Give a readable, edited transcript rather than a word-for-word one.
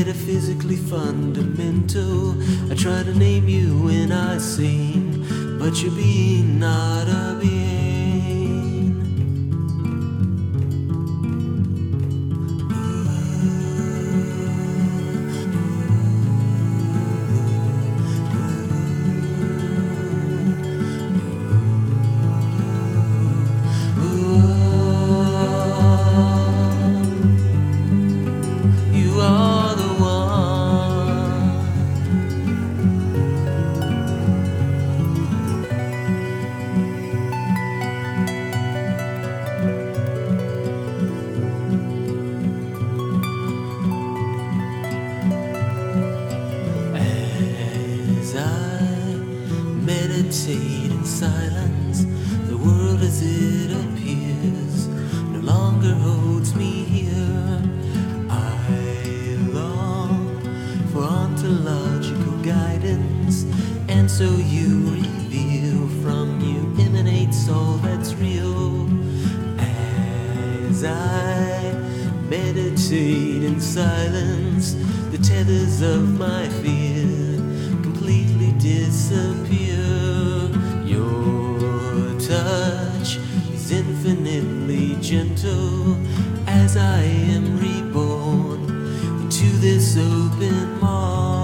metaphysically fundamental. I try to name you when I sing, but you're being not a being. You are the one. As I meditate in silence, the world as it appears no longer holds me here. I long for ontological guidance, and so you reveal, from you emanates all that's real. As I meditate in silence, the tethers of my fear completely disappear. Your touch is infinitely gentle as I am reborn into this open heart.